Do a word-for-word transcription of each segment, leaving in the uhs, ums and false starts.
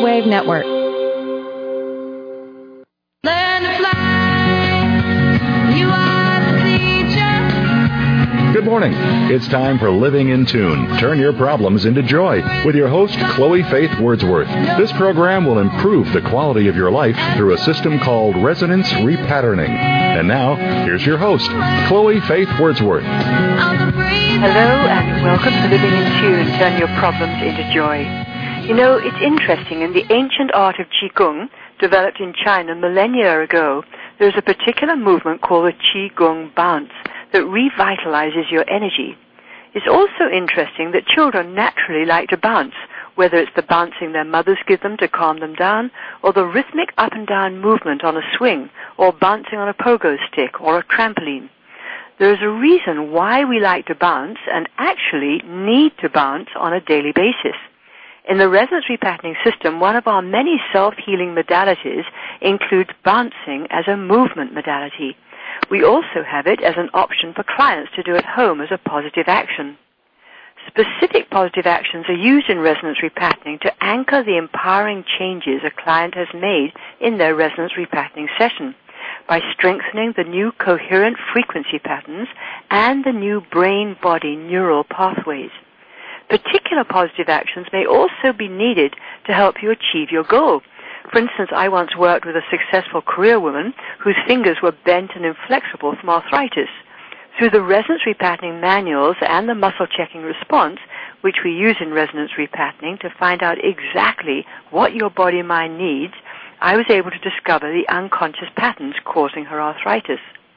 Shortwave Network. Learn to fly. You are the teacher. Good morning. It's time for Living in Tune. Turn your problems into joy with your host, Chloe Faith Wordsworth. This program will improve the quality of your life through a system called resonance repatterning. And now, here's your host, Chloe Faith Wordsworth. Hello and welcome to Living in Tune. Turn your problems into joy. You know, it's interesting. In the ancient art of Qigong, developed in China millennia ago, there's a particular movement called the Qigong bounce that revitalizes your energy. It's also interesting that children naturally like to bounce, whether it's the bouncing their mothers give them to calm them down, or the rhythmic up and down movement on a swing, or bouncing on a pogo stick or a trampoline. There's a reason why we like to bounce and actually need to bounce on a daily basis. In the resonance repatterning system, one of our many self-healing modalities includes bouncing as a movement modality. We also have it as an option for clients to do at home as a positive action. Specific positive actions are used in resonance repatterning to anchor the empowering changes a client has made in their resonance repatterning session by strengthening the new coherent frequency patterns and the new brain-body neural pathways. Particular positive actions may also be needed to help you achieve your goal. For instance, I once worked with a successful career woman whose fingers were bent and inflexible from arthritis. Through the resonance repatterning manuals and the muscle checking response, which we use in resonance repatterning to find out exactly what your body-mind needs, I was able to discover the unconscious patterns causing her arthritis.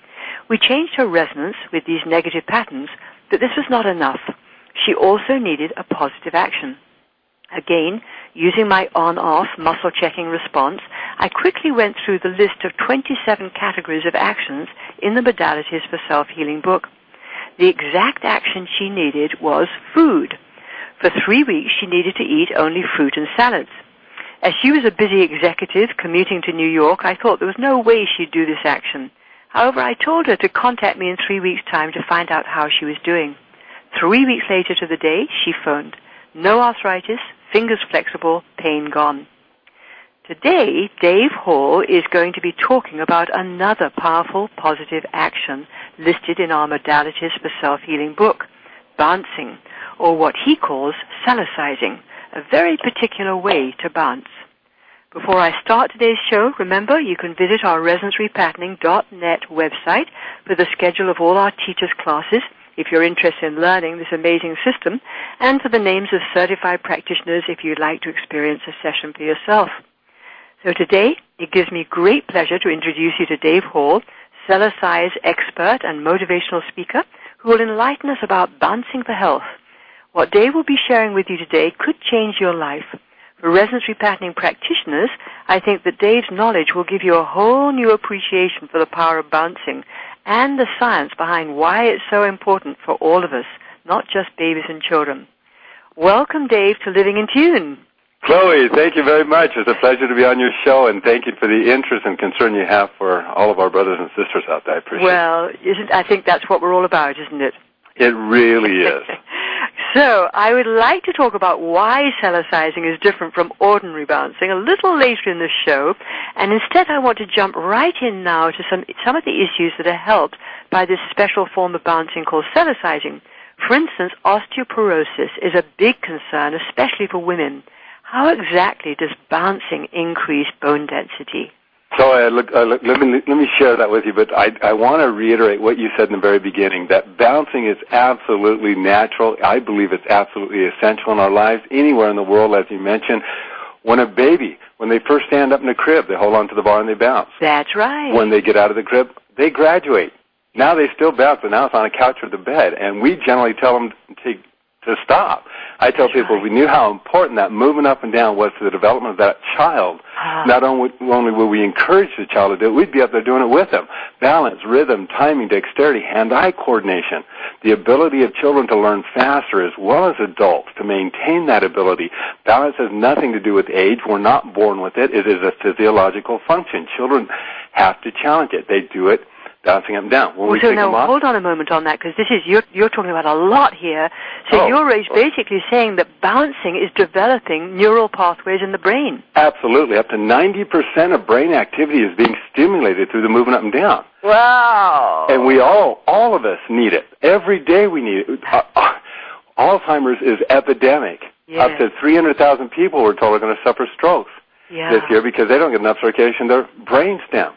We changed her resonance with these negative patterns, but this was not enough. She also needed a positive action. Again, using my on-off muscle checking response, I quickly went through the list of twenty-seven categories of actions in the Modalities for Self-Healing book. The exact action she needed was food. For three weeks, she needed to eat only fruit and salads. As she was a busy executive commuting to New York, I thought there was no way she'd do this action. However, I told her to contact me in three weeks' time to find out how she was doing. Three weeks later to the day, she phoned. No arthritis, fingers flexible, pain gone. Today, Dave Hall is going to be talking about another powerful positive action listed in our Modalities for Self-Healing book, bouncing, or what he calls salicizing, a very particular way to bounce. Before I start today's show, remember you can visit our resonance repatterning dot net website for the schedule of all our teachers' classes, if you're interested in learning this amazing system, and for the names of certified practitioners if you'd like to experience a session for yourself. So today, it gives me great pleasure to introduce you to Dave Hall, Celicize expert and motivational speaker, who will enlighten us about bouncing for health. What Dave will be sharing with you today could change your life. For resonance repatterning practitioners, I think that Dave's knowledge will give you a whole new appreciation for the power of bouncing and the science behind why it's so important for all of us, not just babies and children. Welcome, Dave, to Living in Tune. Chloe, thank you very much. It's a pleasure to be on your show, and thank you for the interest and concern you have for all of our brothers and sisters out there. I appreciate well, it. Well, I think that's what we're all about, isn't it? It really is. So I would like to talk about why salicizing is different from ordinary bouncing a little later in the show, and instead I want to jump right in now to some, some of the issues that are helped by this special form of bouncing called salicizing. For instance, osteoporosis is a big concern, especially for women. How exactly does bouncing increase bone density? So uh, look, uh, look, let me let me share that with you, but I, I want to reiterate what you said in the very beginning, that bouncing is absolutely natural. I believe it's absolutely essential in our lives, anywhere in the world, as you mentioned. When a baby, when they first stand up in the crib, they hold on to the bar and they bounce. That's right. When they get out of the crib, they graduate. Now they still bounce, but now it's on a couch or the bed, and we generally tell them to to stop. I tell people, if we knew how important that movement up and down was to the development of that child, ah. not only, only would we encourage the child to do it, we'd be up there doing it with them. Balance, rhythm, timing, dexterity, hand-eye coordination, the ability of children to learn faster as well as adults to maintain that ability. Balance has nothing to do with age. We're not born with it. It is a physiological function. Children have to challenge it. They do it bouncing up and down. When well, we so take now, them off, hold on a moment on that, because this is, you're, you're talking about a lot here. So oh, you're basically saying that bouncing is developing neural pathways in the brain. Absolutely. Up to ninety percent of brain activity is being stimulated through the movement up and down. Wow. And we all, all of us need it. Every day we need it. Uh, uh, Alzheimer's is epidemic. Yes. Up to three hundred thousand people, we're told, are going to suffer strokes yeah. this year because they don't get enough circulation in their brain stem.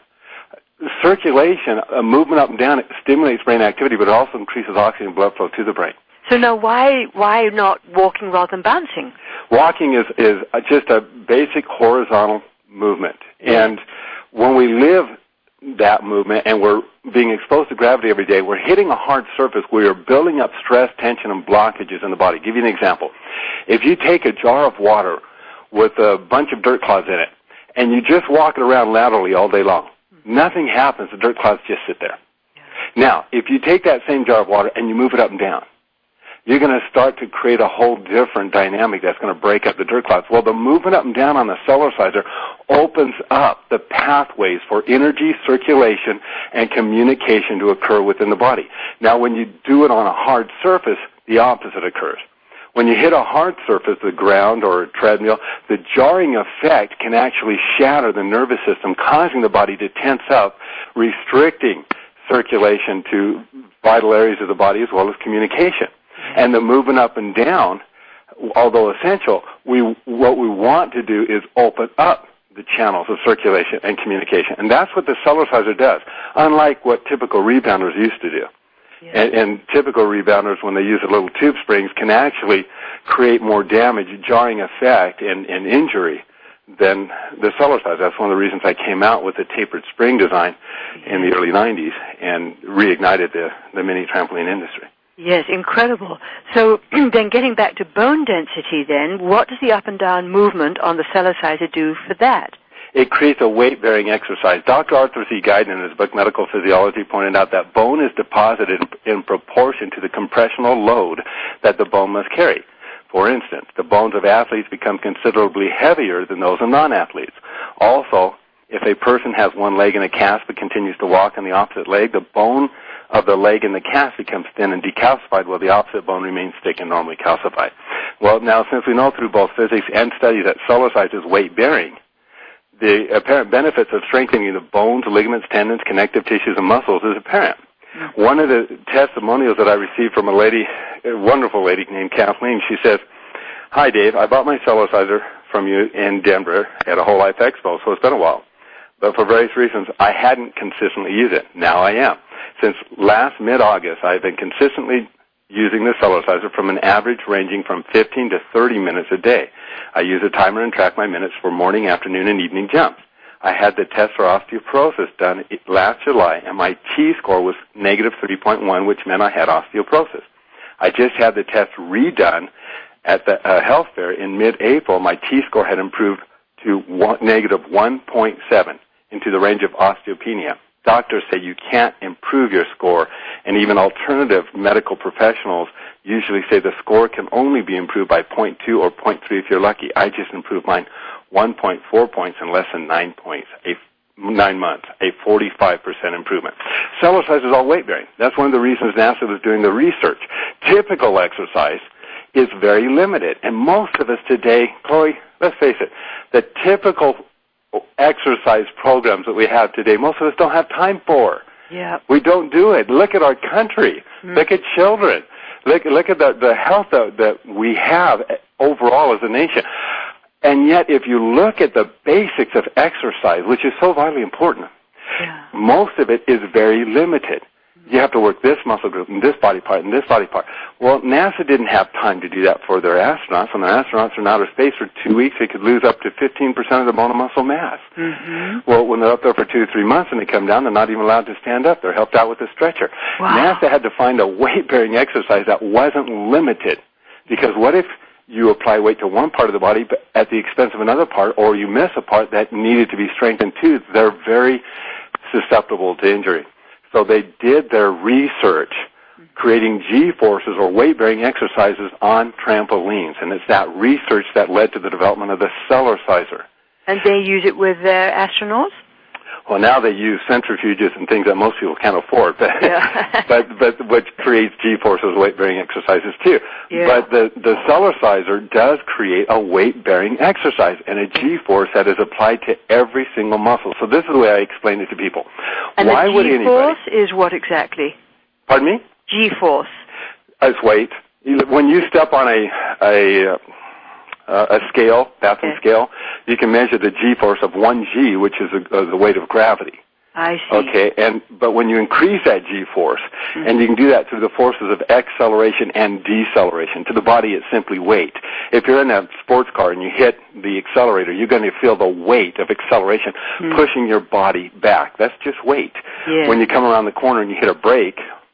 Circulation, uh, movement up and down, it stimulates brain activity, but it also increases oxygen blood flow to the brain. So now why why not walking rather than bouncing? Walking is, is just a basic horizontal movement. Yeah. And when we live that movement and we're being exposed to gravity every day, we're hitting a hard surface where you're building up stress, tension, and blockages in the body. I'll give you an example. If you take a jar of water with a bunch of dirt clods in it and you just walk it around laterally all day long, nothing happens. The dirt clouds just sit there. Yeah. Now, if you take that same jar of water and you move it up and down, you're going to start to create a whole different dynamic that's going to break up the dirt clouds. Well, the movement up and down on the Cellerciser opens up the pathways for energy, circulation, and communication to occur within the body. Now, when you do it on a hard surface, the opposite occurs. When you hit a hard surface, the ground or a treadmill, the jarring effect can actually shatter the nervous system, causing the body to tense up, restricting circulation to vital areas of the body as well as communication. And the movement up and down, although essential, we what we want to do is open up the channels of circulation and communication. And that's what the Cellerciser does, unlike what typical rebounders used to do. Yeah. And, and typical rebounders, when they use the little tube springs, can actually create more damage, jarring effect, and, and injury than the Cellerciser. That's one of the reasons I came out with the tapered spring design in the early nineties and reignited the, the mini trampoline industry. Yes, incredible. So then getting back to bone density then, what does the up and down movement on the Cellerciser do for that? It creates a weight-bearing exercise. Doctor Arthur C. Guyton, in his book Medical Physiology, pointed out that bone is deposited in, in proportion to the compressional load that the bone must carry. For instance, the bones of athletes become considerably heavier than those of non-athletes. Also, if a person has one leg in a cast but continues to walk on the opposite leg, the bone of the leg in the cast becomes thin and decalcified while the opposite bone remains thick and normally calcified. Well, now, since we know through both physics and study that Cellerciser is weight-bearing, the apparent benefits of strengthening the bones, ligaments, tendons, connective tissues, and muscles is apparent. One of the testimonials that I received from a lady, a wonderful lady named Kathleen, she says, "Hi, Dave, I bought my Cellerciser from you in Denver at a Whole Life Expo, so it's been a while. But for various reasons, I hadn't consistently used it. Now I am. Since last mid-August, I've been consistently using the Cellerciser from an average ranging from fifteen to thirty minutes a day. I use a timer and track my minutes for morning, afternoon, and evening jumps. I had the test for osteoporosis done last July, and my T-score was negative three point one, which meant I had osteoporosis. I just had the test redone at the uh, health fair in mid-April. My T-score had improved to one, negative one point seven, into the range of osteopenia. Doctors say you can't improve your score, and even alternative medical professionals usually say the score can only be improved by zero point two or zero point three if you're lucky. I just improved mine one point four points in less than nine points, a, nine months, a forty-five percent improvement. Cellerciser is all weight-bearing. That's one of the reasons NASA was doing the research. Typical exercise is very limited, and most of us today, Chloe, let's face it, the typical exercise programs that we have today, most of us don't have time for. Yeah. We don't do it. Look at our country. Mm. Look at children. Look, look at the, the health that, that we have overall as a nation. And yet, if you look at the basics of exercise, which is so vitally important, yeah. most of it is very limited. You have to work this muscle group and this body part and this body part. Well, NASA didn't have time to do that for their astronauts. When their astronauts are in outer space for two weeks, they could lose up to fifteen percent of their bone and muscle mass. Mm-hmm. Well, when they're up there for two or three months and they come down, they're not even allowed to stand up. They're helped out with a stretcher. Wow. NASA had to find a weight-bearing exercise that wasn't limited. Because what if you apply weight to one part of the body but at the expense of another part, or you miss a part that needed to be strengthened too? They're very susceptible to injury. So they did their research creating G-forces or weight-bearing exercises on trampolines, and it's that research that led to the development of the Cellerciser. And they use it with their astronauts? Well, now they use centrifuges and things that most people can't afford, but Yeah. but, but which creates G-forces, weight-bearing exercises too. Yeah. But the the Cellerciser does create a weight-bearing exercise and a G-force that is applied to every single muscle. So this is the way I explain it to people. And Why the would anybody? G-force is what exactly? Pardon me? G-force. It's weight. When you step on a a uh, a scale, bathroom Okay. scale, you can measure the G-force of one G, which is a, uh, the weight of gravity. I see. Okay, and but when you increase that G-force, mm-hmm. and you can do that through the forces of acceleration and deceleration. To the body, it's simply weight. If you're in a sports car and you hit the accelerator, you're going to feel the weight of acceleration mm-hmm. pushing your body back. That's just weight. Yeah. When you come around the corner and you hit a brake,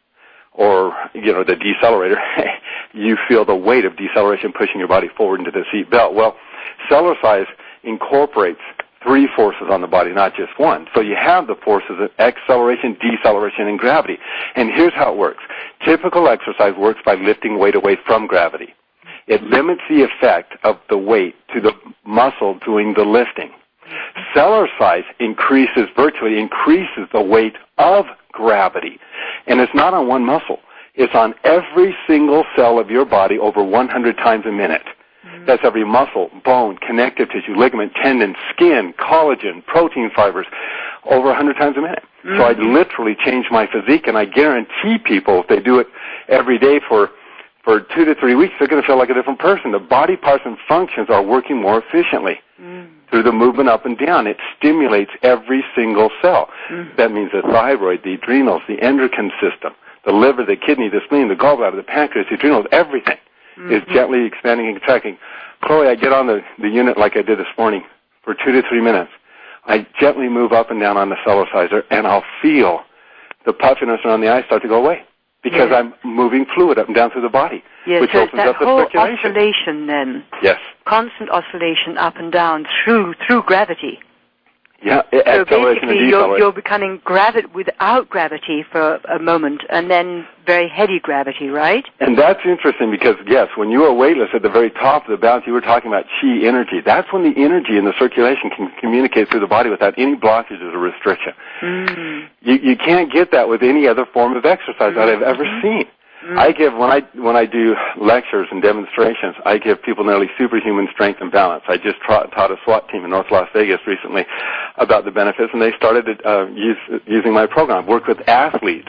or, you know, the decelerator, you feel the weight of deceleration pushing your body forward into the seat belt. Well, Cellercise incorporates three forces on the body, not just one. So you have the forces of acceleration, deceleration, and gravity. And here's how it works. Typical exercise works by lifting weight away from gravity. It limits the effect of the weight to the muscle doing the lifting. Cellercise increases, virtually increases the weight of gravity. And it's not on one muscle. It's on every single cell of your body over one hundred times a minute. Mm-hmm. That's every muscle, bone, connective tissue, ligament, tendon, skin, collagen, protein fibers, over one hundred times a minute. Mm-hmm. So I literally change my physique, and I guarantee people if they do it every day for for two to three weeks, they're going to feel like a different person. The body parts and functions are working more efficiently. Mm-hmm. Through the movement up and down. It stimulates every single cell. Mm-hmm. That means the thyroid, the adrenals, the endocrine system, the liver, the kidney, the spleen, the gallbladder, the pancreas, the adrenals, everything mm-hmm. is gently expanding and contracting. Chloe, I get on the, the unit like I did this morning for two to three minutes. I gently move up and down on the Cellerciser, and I'll feel the puffiness around the eyes start to go away because yeah. I'm moving fluid up and down through the body, yeah, which so opens that up the whole circulation. Oscillation then. Yes. Constant oscillation up and down through through gravity. Yeah, so acceleration basically and you're, you're becoming gravi- without gravity for a moment, and then very heady gravity, right? And that's interesting because, yes, when you are weightless at the very top of the balance, you were talking about chi energy. That's when the energy in the circulation can communicate through the body without any blockages or restriction. Mm. You, you can't get that with any other form of exercise mm-hmm. that I've ever seen. Mm-hmm. I give, when I when I do lectures and demonstrations, I give people nearly superhuman strength and balance. I just tra- taught a SWAT team in North Las Vegas recently about the benefits, and they started uh, use, using my program. I've worked with athletes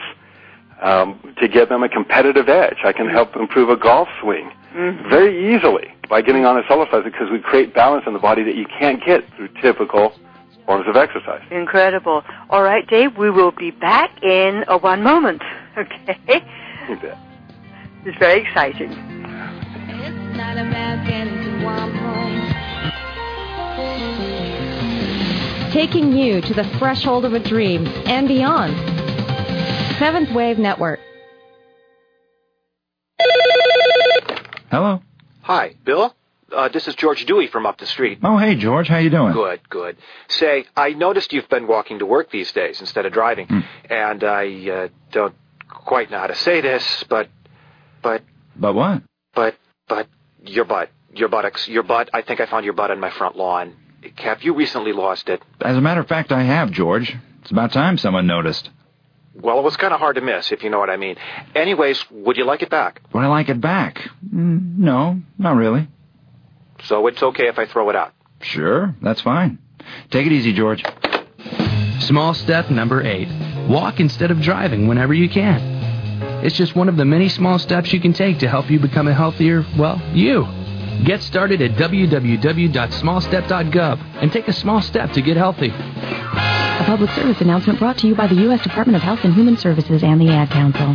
um, to give them a competitive edge. I can help improve a golf swing mm-hmm. very easily by getting on a Cellerciser because we create balance in the body that you can't get through typical forms of exercise. Incredible. All right, Dave, we will be back in uh, one moment. Okay? You bet. It's very exciting. It's not about getting to one point. Taking you to the threshold of a dream and beyond. Seventh Wave Network. Hello. Hi, Bill. Uh, this is George Dewey from up the street. Oh, hey, George. How you doing? Good, good. Say, I noticed you've been walking to work these days instead of driving, mm. and I uh, don't quite know how to say this, but, but... But what? But, but, your butt, your buttocks, your butt, I think I found your butt on my front lawn. Have you recently lost it? As a matter of fact, I have, George. It's about time someone noticed. Well, it was kind of hard to miss, if you know what I mean. Anyways, would you like it back? Would I like it back? Mm, no, not really. So it's okay if I throw it out? Sure, that's fine. Take it easy, George. Small step number eight. Walk instead of driving whenever you can. It's just one of the many small steps you can take to help you become a healthier, well, you. Get started at w w w dot small step dot gov and take a small step to get healthy. A public service announcement brought to you by the U S Department of Health and Human Services and the Ad Council.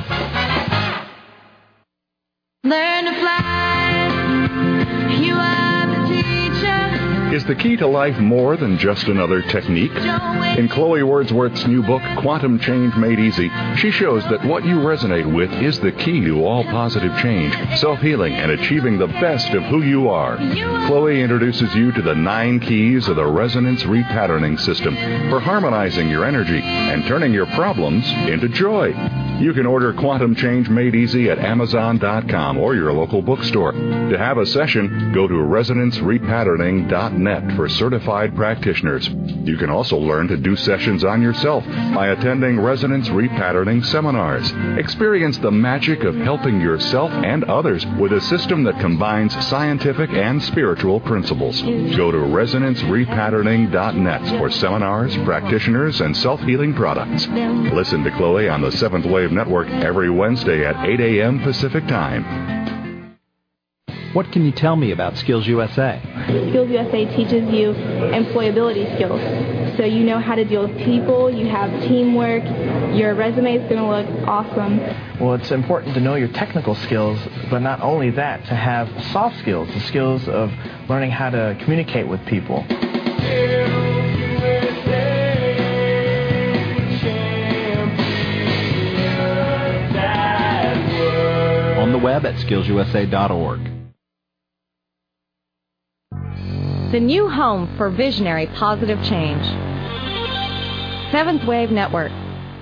Learn to fly. You are the teacher. Is the key to life more than just another technique? In Chloe Wordsworth's new book, Quantum Change Made Easy, she shows that what you resonate with is the key to all positive change, self-healing, and achieving the best of who you are. Chloe introduces you to the nine keys of the Resonance Repatterning System for harmonizing your energy and turning your problems into joy. You can order Quantum Change Made Easy at Amazon dot com or your local bookstore. To have a session, go to resonance repatterning dot net for certified practitioners. You can also learn to do sessions on yourself by attending Resonance Repatterning seminars. Experience the magic of helping yourself and others with a system that combines scientific and spiritual principles. Go to resonance repatterning dot net for seminars, practitioners, and self-healing products. Listen to Chloe on the Seventh Wave Network every Wednesday at eight a.m. Pacific Time. What can you tell me about Skills U S A? Skills U S A teaches you employability skills. So you know how to deal with people, you have teamwork, your resume is going to look awesome. Well, it's important to know your technical skills, but not only that, to have soft skills, the skills of learning how to communicate with people. On the web at skills u s a dot org. The new home for visionary positive change. Seventh Wave Network.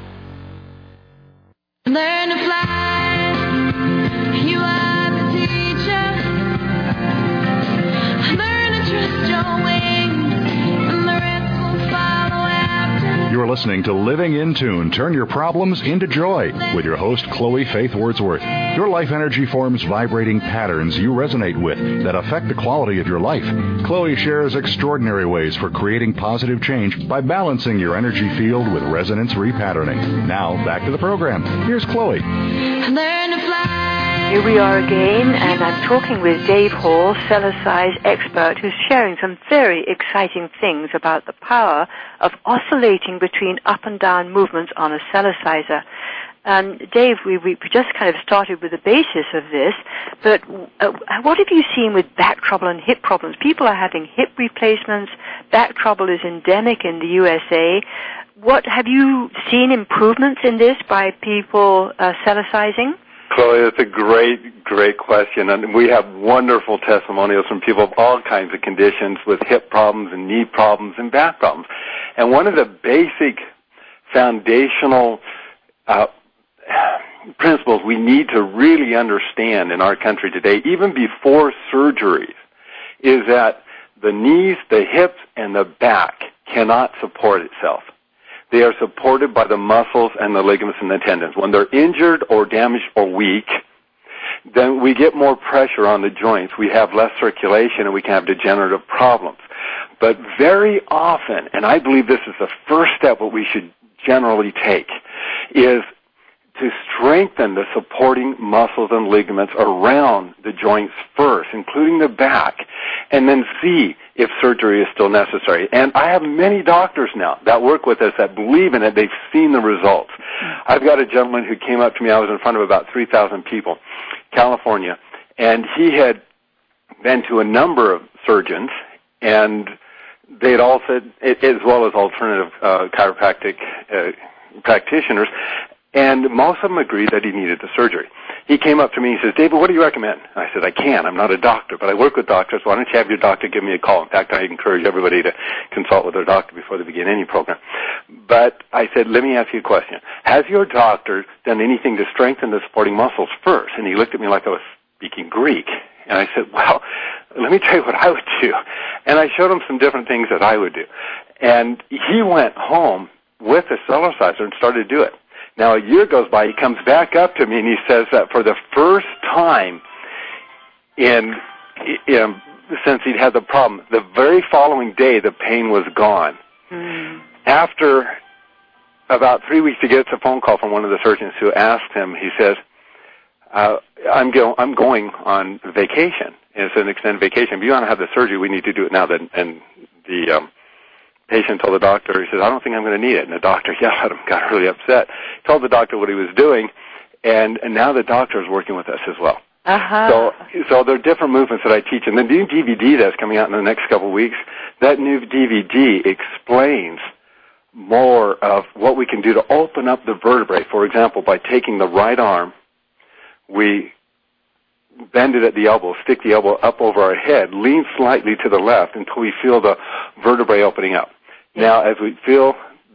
Learn to fly. You are the teacher. Learn to trust your wings, and the rest will follow after. You're listening to Living in Tune. Turn your problems into joy with your host, Chloe Faith Wordsworth. Your life energy forms vibrating patterns you resonate with that affect the quality of your life. Chloe shares extraordinary ways for creating positive change by balancing your energy field with resonance repatterning. Now, back to the program. Here's Chloe. Learn to fly. Here we are again, and I'm talking with Dave Hall, cellar size expert, who's sharing some very exciting things about the power of oscillating between up and down movements on a cellar sizer. And Dave, we, we just kind of started with the basis of this, but uh, what have you seen with back trouble and hip problems? People are having hip replacements. Back trouble is endemic in the U S A. What have you seen improvements in this by people uh, cellicizing? Chloe, that's a great, great question. And we have wonderful testimonials from people of all kinds of conditions with hip problems and knee problems and back problems. And one of the basic foundational uh, principles we need to really understand in our country today, even before surgeries, is that the knees, the hips, and the back cannot support itself. They are supported by the muscles and the ligaments and the tendons. When they're injured or damaged or weak, then we get more pressure on the joints. We have less circulation and we can have degenerative problems. But very often, and I believe this is the first step what we should generally take, is to strengthen the supporting muscles and ligaments around the joints first, including the back, and then see if surgery is still necessary. And I have many doctors now that work with us that believe in it. They've seen the results. I've got a gentleman who came up to me. I was in front of about three thousand people, California, and he had been to a number of surgeons, and they had all said, as well as alternative uh, chiropractic uh, practitioners, and most of them agreed that he needed the surgery. He came up to me and he says, David, what do you recommend? I said, I can't. I'm not a doctor, but I work with doctors. Why don't you have your doctor give me a call? In fact, I encourage everybody to consult with their doctor before they begin any program. But I said, let me ask you a question. Has your doctor done anything to strengthen the supporting muscles first? And he looked at me like I was speaking Greek. And I said, well, let me tell you what I would do. And I showed him some different things that I would do. And he went home with a cellar sizer and started to do it. Now, a year goes by, he comes back up to me, and he says that for the first time in, in since he'd had the problem, the very following day, the pain was gone. Mm. After about three weeks, he gets a phone call from one of the surgeons who asked him, he says, uh, I'm, go- I'm going on vacation. It's an extended vacation. If you want to have the surgery, we need to do it now. Then, and the um, patient told the doctor, he says, I don't think I'm going to need it. And the doctor yelled at him, got really upset, told the doctor what he was doing, and, and now the doctor is working with us as well. Uh-huh. So, so there are different movements that I teach. And the new D V D that's coming out in the next couple of weeks, that new D V D explains more of what we can do to open up the vertebrae. For example, by taking the right arm, we bend it at the elbow, stick the elbow up over our head, lean slightly to the left until we feel the vertebrae opening up. Now, as we feel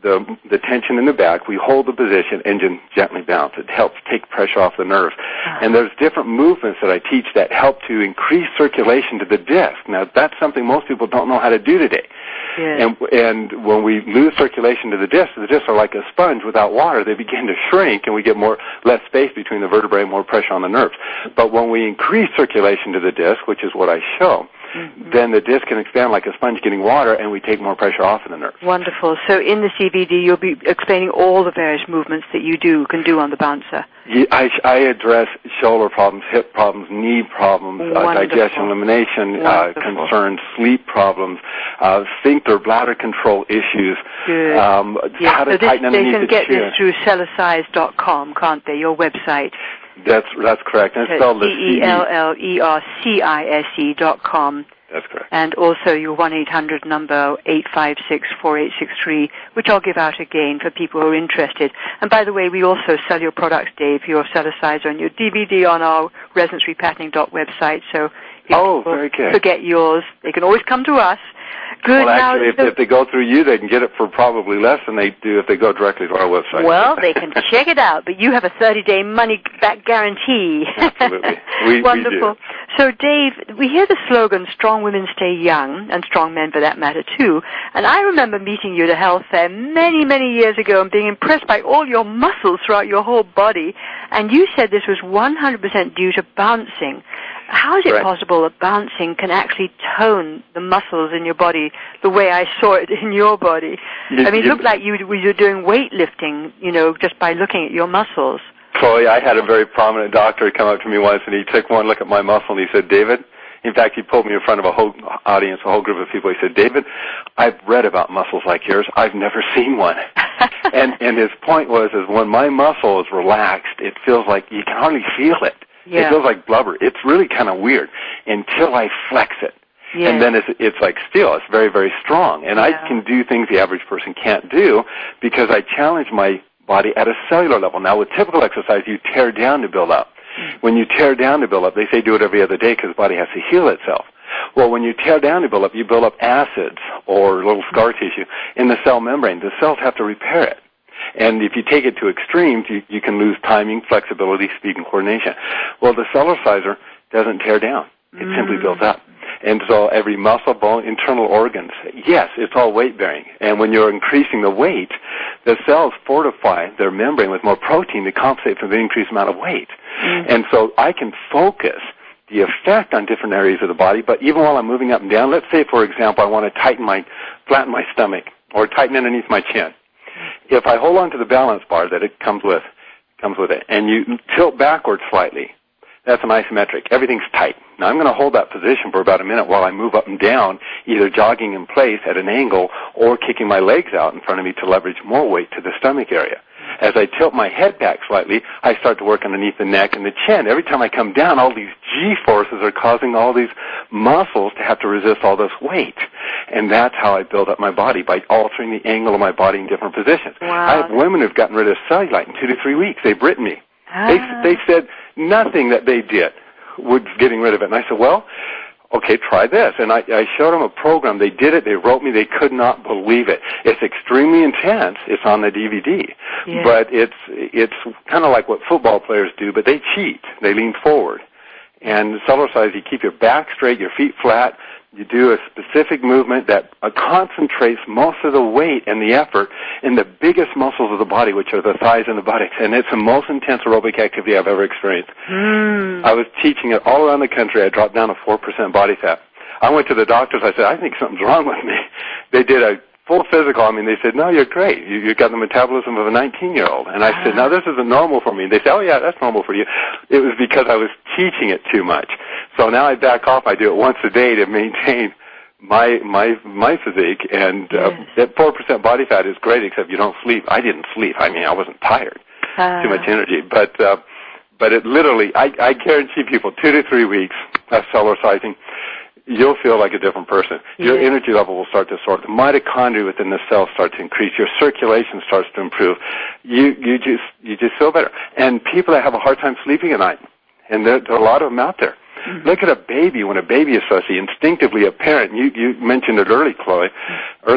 the the tension in the back. We hold the position and then gently bounce. It helps take pressure off the nerves. And there's different movements that I teach that help to increase circulation to the disc. Now, that's something most people don't know how to do today. Yeah. And and when we lose circulation to the disc, the discs are like a sponge without water. They begin to shrink, and we get more less space between the vertebrae, more pressure on the nerves. But when we increase circulation to the disc, which is what I show, mm-hmm. then the disc can expand like a sponge getting water, and we take more pressure off of the nerves. Wonderful. So in the C B D, you'll be explaining all the various movements that you do can do on the bouncer. Yeah, I, I address shoulder problems, hip problems, knee problems, uh, digestion, elimination uh, concerns, sleep problems, uh, sphincter, bladder control issues. Good. Um, yes. How to so this, tighten they underneath can the get chin. this through cellercise dot com, can't they? Your website. That's that's correct. And it's spelled C E L L E R C I S E dot com. That's correct. And also your one eight hundred number, eight five six, four eight six three, which I'll give out again for people who are interested. And by the way, we also sell your products, Dave, your Cellerciser and your D V D on our resonance repatterning dot website. So if oh, people very good. forget yours, they can always come to us. Good. Well, actually, now, if, if they go through you, they can get it for probably less than they do if they go directly to our website. Well, they can check it out, but you have a thirty-day money-back guarantee. Absolutely. We, Wonderful. We do. So, Dave, we hear the slogan, strong women stay young, and strong men for that matter, too. And I remember meeting you at a health fair many, many years ago and being impressed by all your muscles throughout your whole body. And you said this was one hundred percent due to bouncing. How is it right. possible that bouncing can actually tone the muscles in your body the way I saw it in your body? You, I mean, it you, looked like you were doing weightlifting, you know, just by looking at your muscles. Chloe, I had a very prominent doctor come up to me once, and he took one look at my muscle, and he said, David, in fact, he pulled me in front of a whole audience, a whole group of people. He said, David, I've read about muscles like yours. I've never seen one. and and his point was, is when my muscle is relaxed, it feels like you can hardly feel it. Yeah. It feels like blubber. It's really kind of weird until I flex it. Yeah. And then it's, it's like steel. It's very, very strong. And yeah. I can do things the average person can't do because I challenge my body at a cellular level. Now, with typical exercise, you tear down to build up. When you tear down to build up, they say do it every other day because the body has to heal itself. Well, when you tear down to build up, you build up acids or little scar tissue in the cell membrane. The cells have to repair it. And if you take it to extremes, you, you can lose timing, flexibility, speed, and coordination. Well, the Cellerciser doesn't tear down. It mm. simply builds up. And so every muscle, bone, internal organs, yes, it's all weight-bearing. And when you're increasing the weight, the cells fortify their membrane with more protein to compensate for the increased amount of weight. Mm. And so I can focus the effect on different areas of the body, but even while I'm moving up and down, let's say, for example, I want to tighten my, flatten my stomach or tighten underneath my chin. If I hold on to the balance bar that it comes with, comes with it, and you tilt backwards slightly, that's an isometric. Everything's tight. Now, I'm going to hold that position for about a minute while I move up and down, either jogging in place at an angle or kicking my legs out in front of me to leverage more weight to the stomach area. As I tilt my head back slightly, I start to work underneath the neck and the chin. Every time I come down, all these G-forces are causing all these muscles to have to resist all this weight. And that's how I build up my body, by altering the angle of my body in different positions. Wow. I have women who've gotten rid of cellulite in two to three weeks. They've written me. Ah. They, they said nothing that they did was getting rid of it. And I said, well, okay, try this. And I, I showed them a program. They did it. They wrote me. They could not believe it. It's extremely intense. It's on the D V D. Yeah. But it's it's kind of like what football players do, but they cheat. They lean forward. And Cellerciser, you keep your back straight, your feet flat. You do a specific movement that uh, concentrates most of the weight and the effort in the biggest muscles of the body, which are the thighs and the buttocks. And it's the most intense aerobic activity I've ever experienced. Mm. I was teaching it all around the country. I dropped down to four percent body fat. I went to the doctors. I said, I think something's wrong with me. They did a full physical. I mean, they said, no, you're great. You, you've got the metabolism of a nineteen-year-old. And I ah. said, no, this isn't normal for me. They said, oh, yeah, that's normal for you. It was because I was teaching it too much. So now I back off. I do it once a day to maintain my my my physique. And uh, yes. that four percent body fat is great, except you don't sleep. I didn't sleep. I mean, I wasn't tired. Ah. Too much energy. But uh, but it literally, I, I guarantee people, two to three weeks of Cellercising, you'll feel like a different person. Your yeah. energy level will start to soar. The mitochondria within the cell start to increase. Your circulation starts to improve. You you just you just feel better. And people that have a hard time sleeping at night, and there, there are a lot of them out there. Mm-hmm. Look at a baby. When a baby is fussy, instinctively a parent, you, you mentioned it early, Chloe, earlier,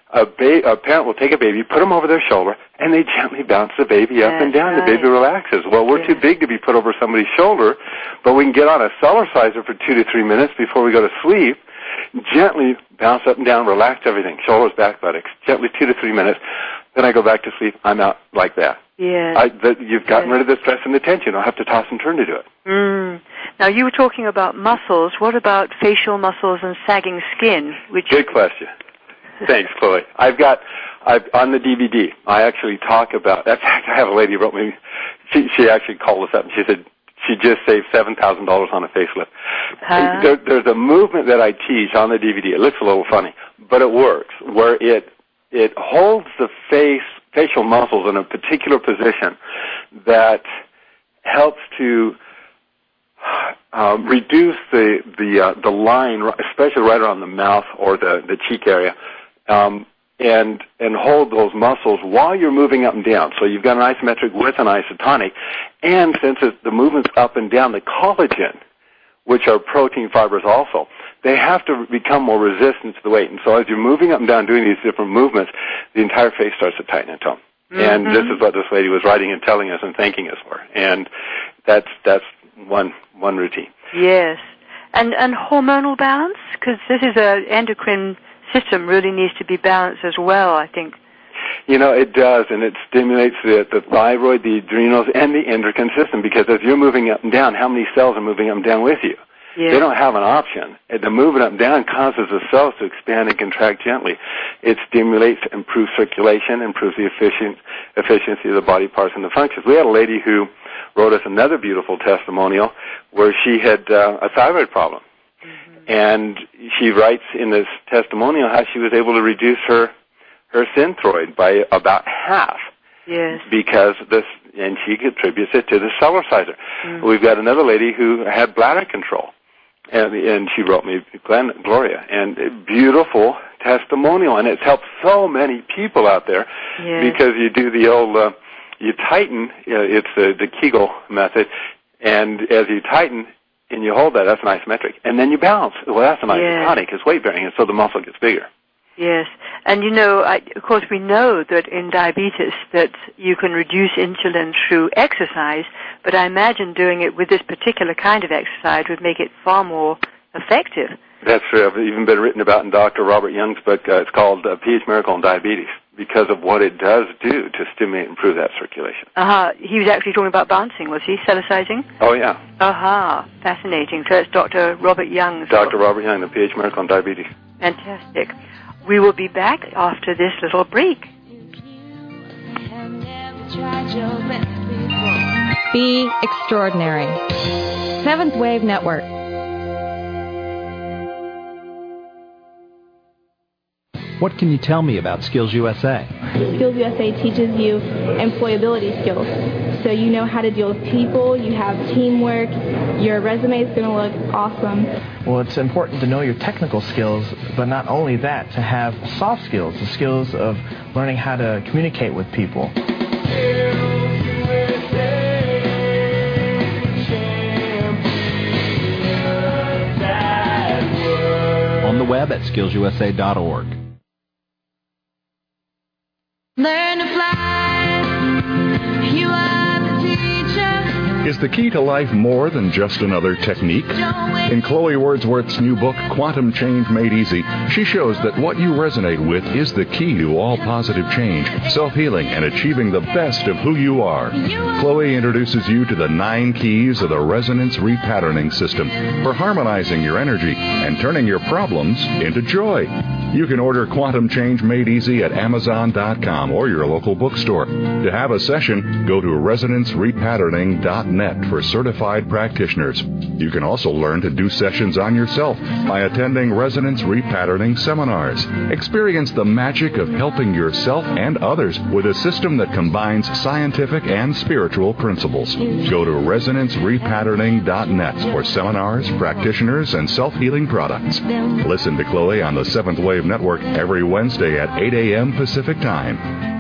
a, ba- a parent will take a baby, put them over their shoulder, and they gently bounce the baby up That's and down. right. The baby relaxes. Well, we're Yeah. too big to be put over somebody's shoulder, but we can get on a Cellerciser for two to three minutes before we go to sleep, gently bounce up and down, relax everything, shoulders, back, buttocks, gently two to three minutes. Then I go back to sleep. I'm out like that. Yes. I, the, you've gotten Yes. rid of the stress and the tension. You don't have to toss and turn to do it. Mm. Now, you were talking about muscles. What about facial muscles and sagging skin? Which Good question. Thanks, Chloe. I've got, I've, on the D V D, I actually talk about, in fact, I have a lady who wrote me, she, she actually called us up and she said she just saved seven thousand dollars on a facelift. Huh? There, there's a movement that I teach on the D V D. It looks a little funny, but it works, where it, it holds the face, facial muscles in a particular position that helps to uh, reduce the the uh, the line, especially right around the mouth or the, the cheek area, um, and and hold those muscles while you're moving up and down. So you've got an isometric with an isotonic, and since it's, the movement's up and down, the collagen, which are protein fibers also, they have to become more resistant to the weight. And so as you're moving up and down doing these different movements, the entire face starts to tighten and tone. Mm-hmm. And this is what this lady was writing and telling us and thanking us for. And that's that's one one routine. Yes. And and hormonal balance? Because this is a endocrine system really needs to be balanced as well, I think. You know, it does, and it stimulates the, the thyroid, the adrenals, and the endocrine system, because as you're moving up and down, how many cells are moving up and down with you? Yes. They don't have an option. The moving up and down causes the cells to expand and contract gently. It stimulates, improves circulation, improves the efficient, efficiency of the body parts and the functions. We had a lady who wrote us another beautiful testimonial where she had uh, a thyroid problem. Mm-hmm. And she writes in this testimonial how she was able to reduce her her synthroid by about half. Yes. Because this, and she contributes it to the Cellerciser. Mm. We've got another lady who had bladder control, and and she wrote me, Glenn, Gloria, and beautiful testimonial, and it's helped so many people out there. Yes. Because you do the old, uh, you tighten, uh, it's the, the Kegel method, and as you tighten and you hold that, that's an isometric, and then you balance. Well, that's an Yes. isotonic, it's weight bearing, and so the muscle gets bigger. Yes, and you know, I, of course, we know that in diabetes that you can reduce insulin through exercise, but I imagine doing it with this particular kind of exercise would make it far more effective. That's uh, even been written about in Doctor Robert Young's book. Uh, it's called uh, pH Miracle in Diabetes, because of what it does do to stimulate and improve that circulation. Uh-huh. He was actually talking about bouncing, was he? Cellercising? Oh, yeah. Aha, uh-huh. Fascinating. So that's Doctor Robert Young's Doctor Robert Young, the pH Miracle in Diabetes. Fantastic. We will be back after this little break. Be extraordinary. Seventh Wave Network. What can you tell me about Skills U S A? Skills U S A teaches you employability skills. So you know how to deal with people, you have teamwork, your resume is going to look awesome. Well, it's important to know your technical skills, but not only that, to have soft skills, the skills of learning how to communicate with people. On the web at skills u s a dot org. Learn to fly. You are the teacher. Is the key to life more than just another technique? In Chloe Wordsworth's new book, Quantum Change Made Easy, she shows that what you resonate with is the key to all positive change, self-healing, and achieving the best of who you are. Chloe introduces you to the nine keys of the Resonance Repatterning System for harmonizing your energy and turning your problems into joy. You can order Quantum Change Made Easy at amazon dot com or your local bookstore. To have a session, go to resonance repatterning dot net for certified practitioners. You can also learn to do sessions on yourself by attending Resonance Repatterning seminars. Experience the magic of helping yourself and others with a system that combines scientific and spiritual principles. Go to resonance repatterning dot net for seminars, practitioners, and self-healing products. Listen to Chloe on the Seventh Wave Network every Wednesday at eight a.m. Pacific Time.